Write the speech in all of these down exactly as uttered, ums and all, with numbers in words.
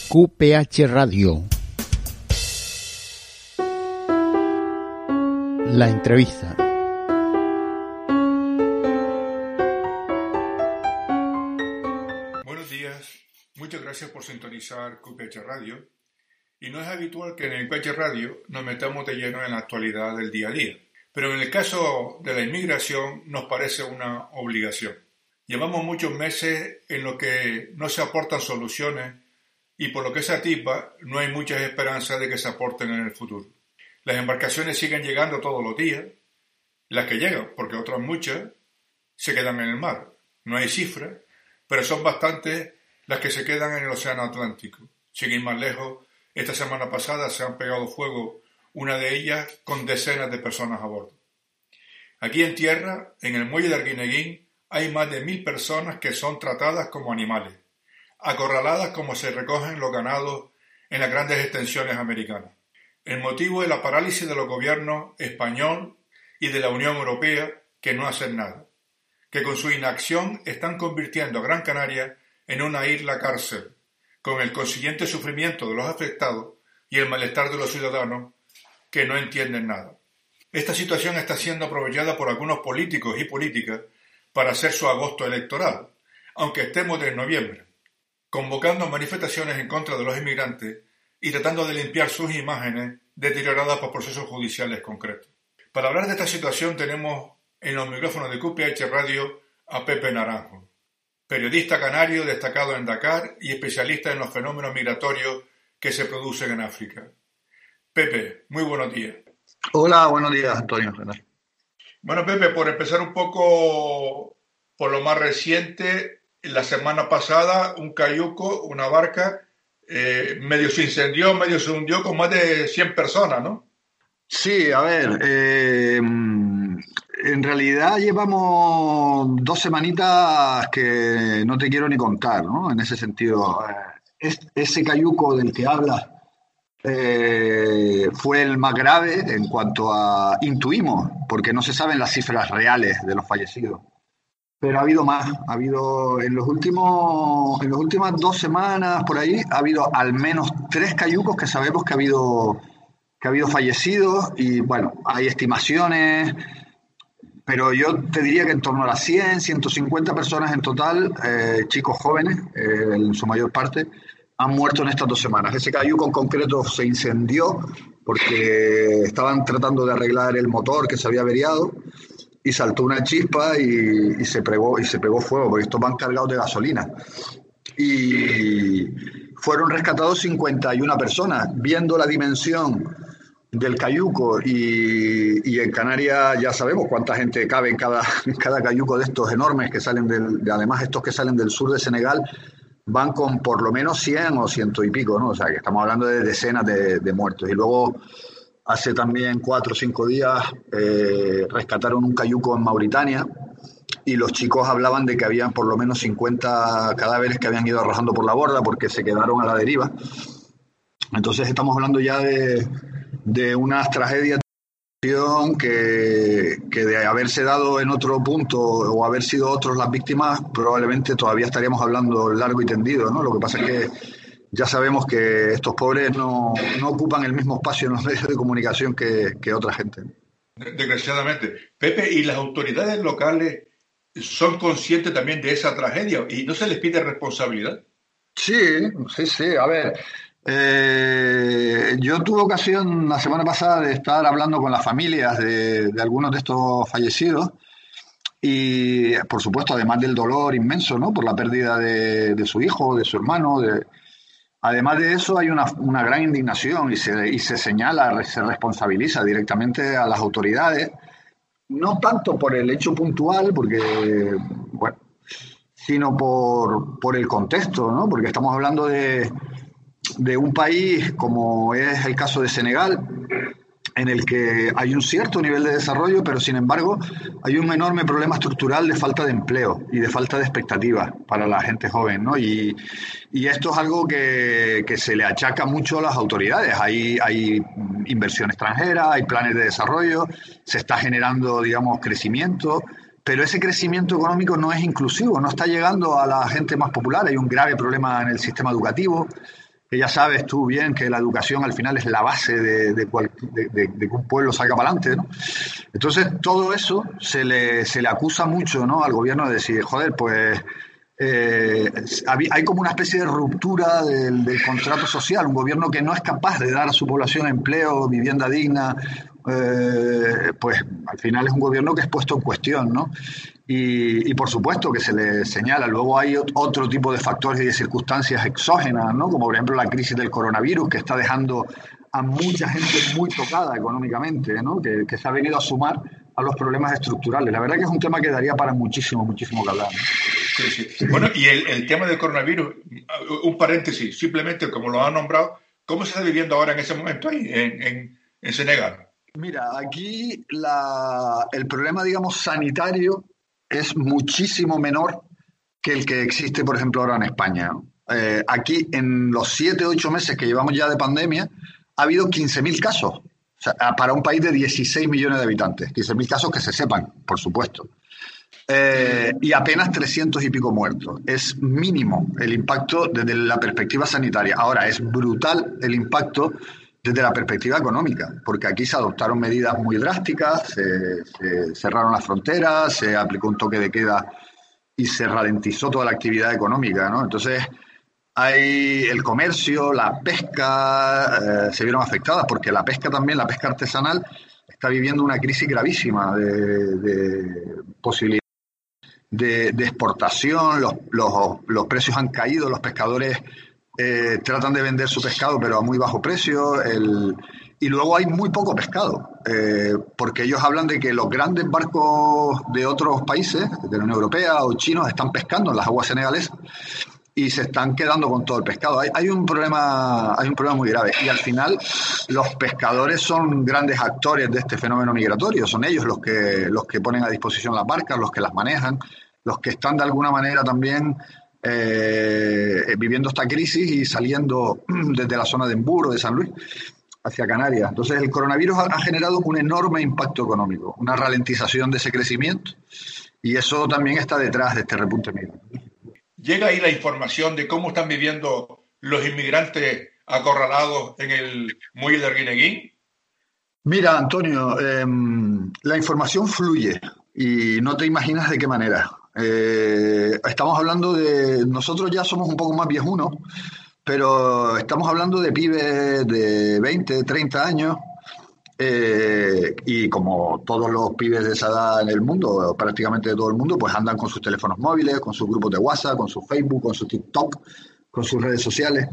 Q P H Radio. La entrevista. Buenos días, muchas gracias por sintonizar Q P H Radio. Y no es habitual que en el Q P H Radio nos metamos de lleno en la actualidad del día a día. Pero en el caso de la inmigración nos parece una obligación. Llevamos muchos meses en los que no se aportan soluciones y por lo que se atipa no hay muchas esperanzas de que se aporten en el futuro. Las embarcaciones siguen llegando todos los días, las que llegan, porque otras muchas se quedan en el mar. No hay cifras, pero son bastantes las que se quedan en el Océano Atlántico. Sin ir más lejos, esta semana pasada se han pegado fuego una de ellas con decenas de personas a bordo. Aquí en tierra, en el muelle de Arguineguín, hay más de mil personas que son tratadas como animales, acorraladas como se recogen los ganados en las grandes extensiones americanas. El motivo es la parálisis de los gobiernos español y de la Unión Europea, que no hacen nada, que con su inacción están convirtiendo a Gran Canaria en una isla cárcel, con el consiguiente sufrimiento de los afectados y el malestar de los ciudadanos que no entienden nada. Esta situación está siendo aprovechada por algunos políticos y políticas para hacer su agosto electoral, aunque estemos en noviembre, convocando manifestaciones en contra de los inmigrantes y tratando de limpiar sus imágenes deterioradas por procesos judiciales concretos. Para hablar de esta situación tenemos en los micrófonos de Q P H Radio a Pepe Naranjo, periodista canario destacado en Dakar y especialista en los fenómenos migratorios que se producen en África. Pepe, muy buenos días. Hola, buenos días, Antonio. Bueno, Pepe, por empezar un poco por lo más reciente, la semana pasada un cayuco, una barca, eh, medio se incendió, medio se hundió con más de cien personas, ¿no? Sí, a ver, eh, en realidad llevamos dos semanitas que no te quiero ni contar, ¿no? En ese sentido, es, ese cayuco del que hablas eh, fue el más grave en cuanto a intuimos, porque no se saben las cifras reales de los fallecidos. Pero ha habido más, ha habido en los últimos, en las últimas dos semanas por ahí, ha habido al menos tres cayucos que sabemos que ha habido, que ha habido fallecidos y bueno, hay estimaciones, pero yo te diría que en torno a las cien, ciento cincuenta personas en total, eh, chicos jóvenes, eh, en su mayor parte, han muerto en estas dos semanas. Ese cayuco en concreto se incendió porque estaban tratando de arreglar el motor que se había averiado y saltó una chispa y, y se pegó y se pegó fuego, porque estos van cargados de gasolina. Y fueron rescatados cincuenta y una personas. Viendo la dimensión del cayuco y, y en Canarias ya sabemos cuánta gente cabe en cada, en cada cayuco de estos enormes que salen del, de, además estos que salen del sur de Senegal van con por lo menos cien o ciento y pico, ¿no? O sea que estamos hablando de decenas de, de muertos. Y luego hace también cuatro o cinco días eh, rescataron un cayuco en Mauritania y los chicos hablaban de que habían por lo menos cincuenta cadáveres que habían ido arrojando por la borda porque se quedaron a la deriva. Entonces estamos hablando ya de, de unas tragedias que, que de haberse dado en otro punto o haber sido otros las víctimas, probablemente todavía estaríamos hablando largo y tendido, ¿no? Lo que pasa es que ya sabemos que estos pobres no, no ocupan el mismo espacio en los medios de comunicación que, que otra gente. Desgraciadamente. Pepe, ¿y las autoridades locales son conscientes también de esa tragedia y no se les pide responsabilidad? Sí, sí, sí. A ver, eh, yo tuve ocasión la semana pasada de estar hablando con las familias de, de algunos de estos fallecidos y, por supuesto, además del dolor inmenso, ¿no? Por la pérdida de, de su hijo, de su hermano, de... Además de eso, hay una, una gran indignación y se, y se señala, se responsabiliza directamente a las autoridades, no tanto por el hecho puntual, porque, bueno, sino por, por el contexto, ¿no? Porque estamos hablando de, de un país como es el caso de Senegal, en el que hay un cierto nivel de desarrollo, pero sin embargo hay un enorme problema estructural de falta de empleo y de falta de expectativas para la gente joven, ¿no? Y, y esto es algo que, que se le achaca mucho a las autoridades. Hay, hay inversión extranjera, hay planes de desarrollo, se está generando, digamos, crecimiento, pero ese crecimiento económico no es inclusivo, no está llegando a la gente más popular. Hay un grave problema en el sistema educativo. que ya sabes tú bien que la educación al final es la base de, de, cual, de, de, de que un pueblo salga para adelante, ¿no? Entonces, todo eso se le, se le acusa mucho, ¿no?, al gobierno de decir, joder, pues eh, hay como una especie de ruptura del, del contrato social, un gobierno que no es capaz de dar a su población empleo, vivienda digna, eh, pues al final es un gobierno que es puesto en cuestión, ¿no? Y, y por supuesto que se le señala. Luego hay otro tipo de factores y de circunstancias exógenas, ¿no?, como por ejemplo la crisis del coronavirus, que está dejando a mucha gente muy tocada económicamente, ¿no?, que, que se ha venido a sumar a los problemas estructurales. La verdad que es un tema que daría para muchísimo, muchísimo que hablar, ¿no? Sí, sí. Bueno, y el, el tema del coronavirus, un paréntesis, simplemente como lo han nombrado, ¿cómo se está viviendo ahora en ese momento ahí, en, en, en Senegal? Mira, aquí la, el problema, digamos, sanitario es muchísimo menor que el que existe, por ejemplo, ahora en España. Eh, aquí, en los siete o ocho meses que llevamos ya de pandemia, ha habido quince mil casos. O sea, para un país de dieciséis millones de habitantes. quince mil casos que se sepan, por supuesto. Eh, y apenas trescientos y pico muertos. Es mínimo el impacto desde la perspectiva sanitaria. Ahora, es brutal el impacto desde la perspectiva económica, porque aquí se adoptaron medidas muy drásticas, se, se cerraron las fronteras, se aplicó un toque de queda y se ralentizó toda la actividad económica, ¿no? Entonces, hay el comercio, la pesca, eh, se vieron afectadas, porque la pesca también, la pesca artesanal, está viviendo una crisis gravísima de, de posibilidades de, de exportación, los, los, los precios han caído, los pescadores eh, tratan de vender su pescado pero a muy bajo precio, el, y luego hay muy poco pescado, eh, porque ellos hablan de que los grandes barcos de otros países, de la Unión Europea o chinos, están pescando en las aguas senegalesas y se están quedando con todo el pescado. Hay, hay un problema, hay un problema muy grave. Y al final los pescadores son grandes actores de este fenómeno migratorio. Son ellos los que, los que ponen a disposición las barcas, los que las manejan, los que están de alguna manera también eh, viviendo esta crisis y saliendo desde la zona de Emburo, de San Luis, hacia Canarias. Entonces el coronavirus ha, ha generado un enorme impacto económico, una ralentización de ese crecimiento, y eso también está detrás de este repunte migratorio. ¿Llega ahí la información de cómo están viviendo los inmigrantes acorralados en el muelle de Arguineguín? Mira, Antonio, eh, la información fluye y no te imaginas de qué manera. Eh, estamos hablando de... Nosotros ya somos un poco más viejunos, pero estamos hablando de pibes de veinte, treinta años, eh, y como todos los pibes de esa edad en el mundo, prácticamente de todo el mundo, pues andan con sus teléfonos móviles, con sus grupos de WhatsApp, con su Facebook, con su TikTok, con sus redes sociales,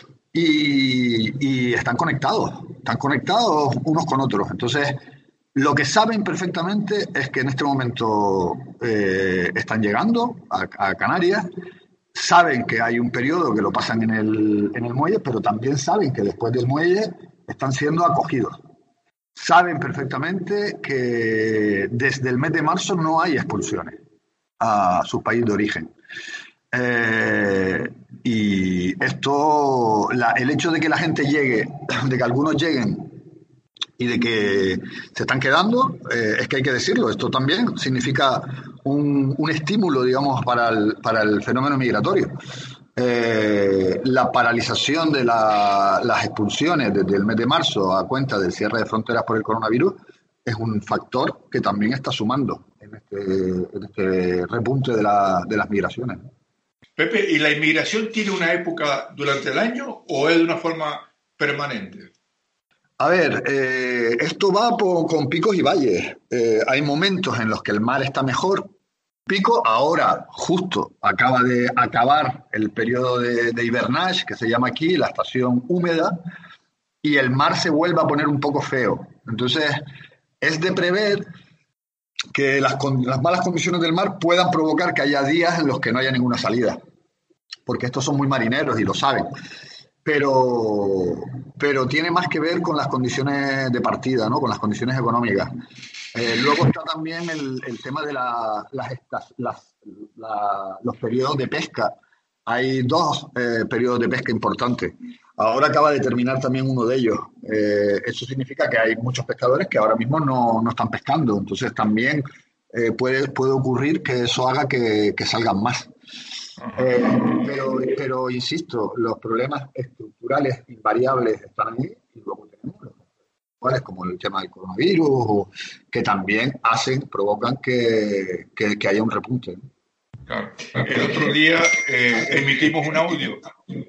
y, y están conectados, están conectados unos con otros. Entonces, lo que saben perfectamente es que en este momento eh, están llegando a, a Canarias, saben que hay un periodo que lo pasan en el, en el muelle, pero también saben que después del muelle están siendo acogidos. Saben perfectamente que desde el mes de marzo no hay expulsiones a su país de origen. Eh, y esto, la, el hecho de que la gente llegue, de que algunos lleguen y de que se están quedando, eh, es que hay que decirlo, esto también significa un, un estímulo, digamos, para el, para el fenómeno migratorio. Eh, la paralización de la, las expulsiones desde el mes de marzo a cuenta del cierre de fronteras por el coronavirus es un factor que también está sumando en este, en este repunte de, la, de las migraciones. Pepe, ¿y la inmigración tiene una época durante el año o es de una forma permanente? A ver, eh, esto va por, con picos y valles. Eh, hay momentos en los que el mar está mejor. Pico, ahora justo acaba de acabar el periodo de, de hibernage, que se llama aquí, la estación húmeda, y el mar se vuelve a poner un poco feo. Entonces, es de prever que las, las malas condiciones del mar puedan provocar que haya días en los que no haya ninguna salida, porque estos son muy marineros y lo saben. Pero, pero tiene más que ver con las condiciones de partida, ¿no? Con las condiciones económicas. Eh, luego está también el, el tema de la, las, las, la, los periodos de pesca. Hay dos eh, periodos de pesca importantes. Ahora acaba de terminar también uno de ellos. Eh, eso significa que hay muchos pescadores que ahora mismo no, no están pescando. Entonces también eh, puede, puede ocurrir que eso haga que, que salgan más. Eh, pero, pero, insisto, los problemas estructurales invariables están ahí y luego tenemos los cuales, como el tema del coronavirus, o, que también hacen, provocan que, que, que haya un repunte. Claro. El otro día eh, emitimos un audio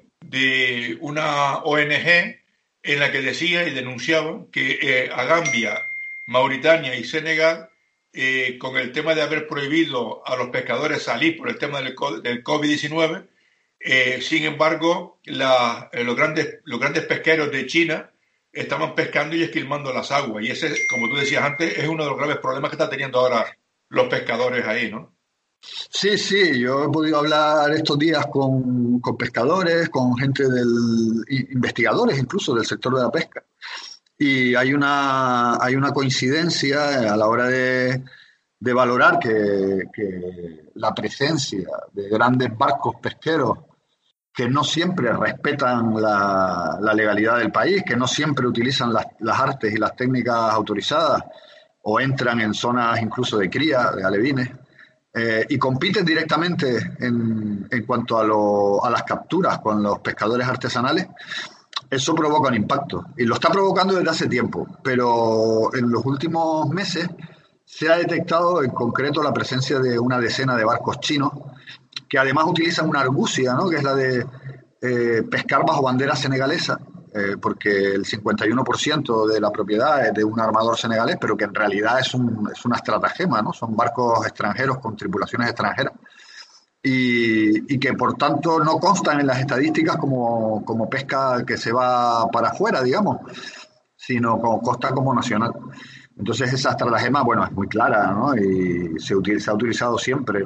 de una O N G en la que decía y denunciaba que eh, a Gambia, Mauritania y Senegal, eh, con el tema de haber prohibido a los pescadores salir por el tema del, del COVID diecinueve, eh, sin embargo, la, eh, los, grandes, los grandes pesqueros de China estaban pescando y esquilmando las aguas. Y ese, como tú decías antes, es uno de los graves problemas que están teniendo ahora los pescadores ahí, ¿no? Sí, sí, yo he podido hablar estos días con, con pescadores, con gente del, investigadores incluso del sector de la pesca, y hay una, hay una coincidencia a la hora de, de valorar que, que la presencia de grandes barcos pesqueros que no siempre respetan la, la legalidad del país, que no siempre utilizan las, las artes y las técnicas autorizadas o entran en zonas incluso de cría, de alevines, Eh, y compiten directamente en, en cuanto a, lo, a las capturas con los pescadores artesanales, eso provoca un impacto. Y lo está provocando desde hace tiempo, pero en los últimos meses se ha detectado en concreto la presencia de una decena de barcos chinos que además utilizan una argucia, ¿no?, que es la de eh, pescar bajo bandera senegalesa, eh, porque el cincuenta y uno por ciento de la propiedad es de un armador senegalés, pero que en realidad es, un, es una estratagema, ¿no? Son barcos extranjeros con tripulaciones extranjeras y, y que por tanto no constan en las estadísticas como, como pesca que se va para afuera, digamos, sino como costa como nacional. Entonces esa estratagema, bueno, es muy clara, ¿no? Y se, utiliza, se ha utilizado siempre.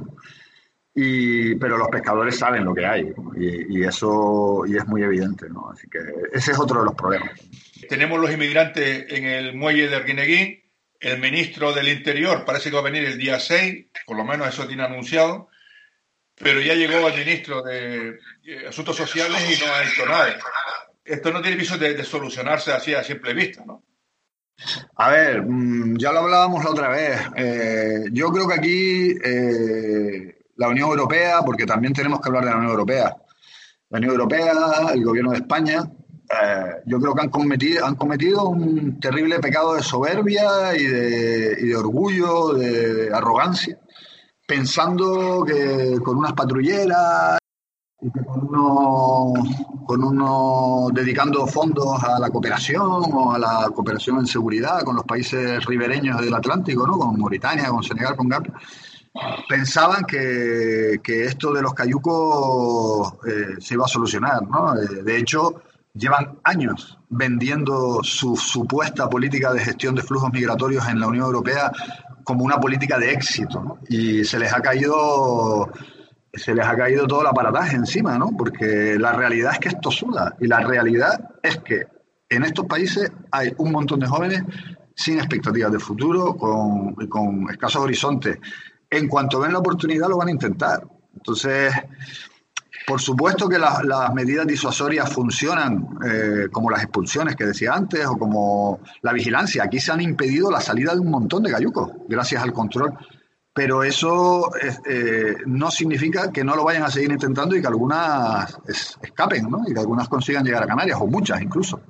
Y, pero los pescadores saben lo que hay, ¿no? y, y eso y es muy evidente, ¿no? Así que ese es otro de los problemas. Tenemos los inmigrantes en el muelle de Arguineguín. El ministro del Interior parece que va a venir el día seis, por lo menos eso tiene anunciado, pero ya llegó el ministro de Asuntos Sociales y no ha hecho nada. Esto no tiene viso de, de solucionarse así a simple vista, ¿no? A ver, ya lo hablábamos la otra vez. Eh, yo creo que aquí eh, la Unión Europea, porque también tenemos que hablar de la Unión Europea, la Unión Europea, el gobierno de España, eh, yo creo que han cometido, han cometido un terrible pecado de soberbia y de, y de orgullo, de, de arrogancia, pensando que con unas patrulleras y que con uno, con uno dedicando fondos a la cooperación o a la cooperación en seguridad con los países ribereños del Atlántico, ¿no?, con Mauritania, con Senegal, con Gambia, pensaban que, que esto de los cayucos eh, se iba a solucionar, ¿no? Eh, de hecho, llevan años vendiendo su supuesta política de gestión de flujos migratorios en la Unión Europea como una política de éxito, ¿no? Y se les ha caído se les ha caído todo el aparataje encima, ¿no? Porque la realidad es que esto suda, y la realidad es que en estos países hay un montón de jóvenes sin expectativas de futuro, con, con escasos horizontes. En cuanto ven la oportunidad lo van a intentar. Entonces, por supuesto que la, las medidas disuasorias funcionan, eh, como las expulsiones que decía antes, o como la vigilancia. Aquí se han impedido la salida de un montón de cayucos gracias al control. Pero eso eh, no significa que no lo vayan a seguir intentando y que algunas es, escapen, ¿no? Y que algunas consigan llegar a Canarias, o muchas incluso.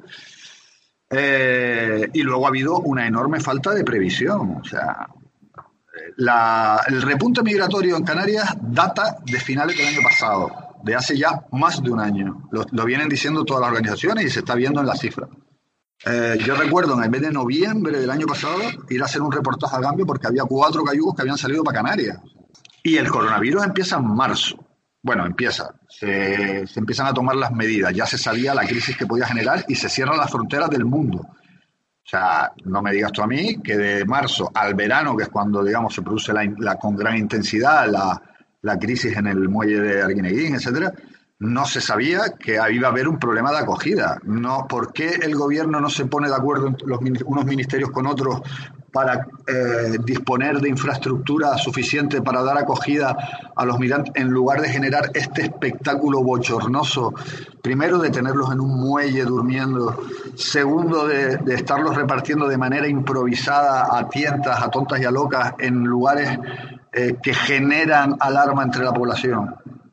Eh, y luego ha habido una enorme falta de previsión. O sea, la, el repunte migratorio en Canarias data de finales del año pasado, de hace ya más de un año. Lo, lo vienen diciendo todas las organizaciones y se está viendo en las cifras. Eh, yo recuerdo en el mes de noviembre del año pasado ir a hacer un reportaje a Gambia porque había cuatro cayugos que habían salido para Canarias. Y el coronavirus empieza en marzo. Bueno, empieza. Se, se empiezan a tomar las medidas. Ya se sabía la crisis que podía generar y se cierran las fronteras del mundo. O sea, no me digas tú a mí que de marzo al verano, que es cuando, digamos, se produce la, la, con gran intensidad la, la crisis en el muelle de Arguineguín, etcétera, no se sabía que iba a haber un problema de acogida. No, ¿por qué el gobierno no se pone de acuerdo entre los, unos ministerios con otros para eh, disponer de infraestructura suficiente para dar acogida a los migrantes, en lugar de generar este espectáculo bochornoso, primero de tenerlos en un muelle durmiendo, segundo de, de estarlos repartiendo de manera improvisada a tientas, a tontas y a locas en lugares eh, que generan alarma entre la población?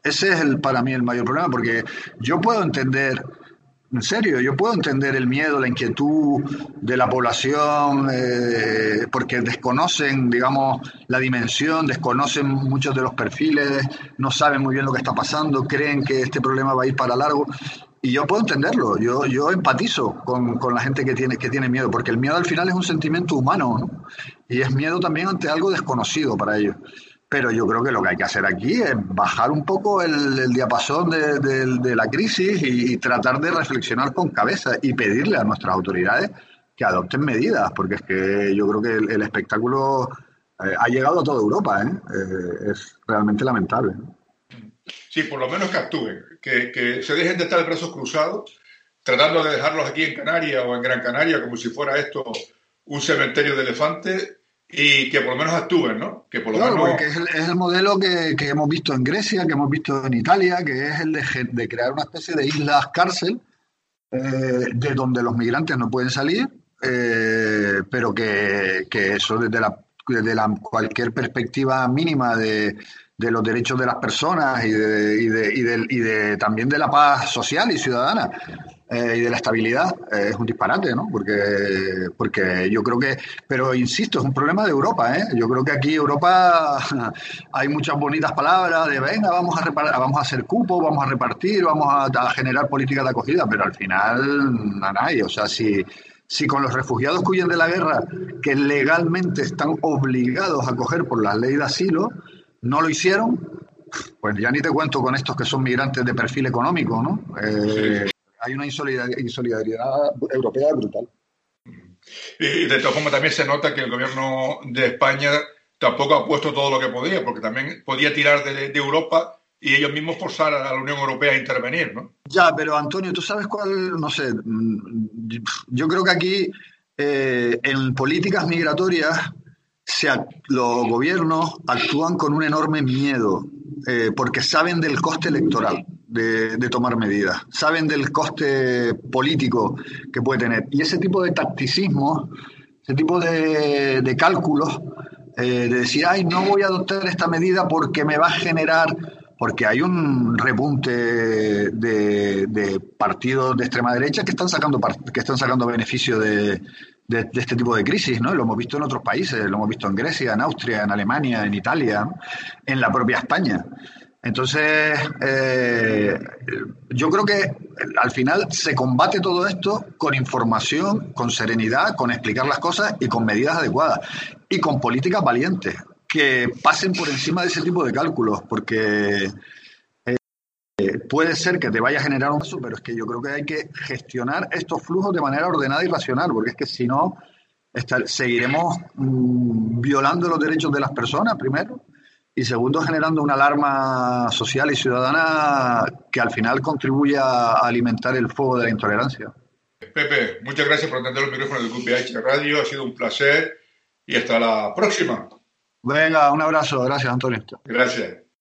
Ese es el, para mí el mayor problema, porque yo puedo entender, en serio, yo puedo entender el miedo, la inquietud de la población, eh, porque desconocen, digamos, la dimensión, desconocen muchos de los perfiles, no saben muy bien lo que está pasando, creen que este problema va a ir para largo. Y yo puedo entenderlo, yo, yo empatizo con, con la gente que tiene, que tiene miedo, porque el miedo al final es un sentimiento humano, ¿no? Y es miedo también ante algo desconocido para ellos. Pero yo creo que lo que hay que hacer aquí es bajar un poco el, el diapasón de, de, de la crisis y, y tratar de reflexionar con cabeza y pedirle a nuestras autoridades que adopten medidas, porque es que yo creo que el, el espectáculo eh, ha llegado a toda Europa, ¿eh? Eh, es realmente lamentable, ¿no? Sí, por lo menos que actúen, que, que se dejen de estar de brazos cruzados, tratando de dejarlos aquí en Canarias o en Gran Canaria como si fuera esto un cementerio de elefantes, y que por lo menos actúen, ¿no? Que por lo Claro, menos... porque es el, es el modelo que, que hemos visto en Grecia, que hemos visto en Italia, que es el de, de crear una especie de islas cárcel eh, de donde los migrantes no pueden salir, eh, pero que, que eso desde la, desde la cualquier perspectiva mínima de, de los derechos de las personas y de, y de, y de, y de también de la paz social y ciudadana eh, y de la estabilidad eh, es un disparate, ¿no? Porque, porque yo creo que, pero insisto, es un problema de Europa, ¿eh? Yo creo que aquí Europa hay muchas bonitas palabras de venga, vamos a reparar, vamos a hacer cupo, vamos a repartir, vamos a, a generar políticas de acogida, pero al final a nadie, o sea, si Si con los refugiados que huyen de la guerra, que legalmente están obligados a acoger por la ley de asilo, no lo hicieron, pues ya ni te cuento con estos que son migrantes de perfil económico, ¿no? Eh, Sí. hay una insolidaridad, insolidaridad europea brutal. Y de todas formas también se nota que el gobierno de España tampoco ha puesto todo lo que podía, porque también podía tirar de, de Europa y ellos mismos forzar a la Unión Europea a intervenir, ¿no? Ya, pero Antonio, ¿tú sabes cuál? No sé, yo creo que aquí eh, en políticas migratorias se, los gobiernos actúan con un enorme miedo eh, porque saben del coste electoral de, de tomar medidas, saben del coste político que puede tener. Y ese tipo de tacticismo, ese tipo de, de cálculos, eh, de decir, ay, no voy a adoptar esta medida porque me va a generar... Porque hay un repunte de, de partidos de extrema derecha que están sacando que están sacando beneficio de, de, de este tipo de crisis, ¿no? Lo hemos visto en otros países, lo hemos visto en Grecia, en Austria, en Alemania, en Italia, ¿no? En la propia España. Entonces, eh, yo creo que al final se combate todo esto con información, con serenidad, con explicar las cosas y con medidas adecuadas y con políticas valientes que pasen por encima de ese tipo de cálculos, porque eh, puede ser que te vaya a generar un caso, pero es que yo creo que hay que gestionar estos flujos de manera ordenada y racional, porque es que si no, está, seguiremos mmm, violando los derechos de las personas, primero, y segundo, generando una alarma social y ciudadana que al final contribuye a alimentar el fuego de la intolerancia. Pepe, muchas gracias por atender los micrófonos de Q P H Radio, ha sido un placer y hasta la próxima. Venga, un abrazo, gracias Antonio. Gracias.